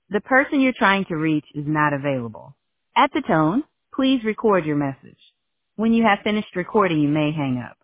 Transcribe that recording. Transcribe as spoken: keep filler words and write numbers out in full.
The person you're trying to reach is not available. At the tone, please record your message. When you have finished recording, you may hang up.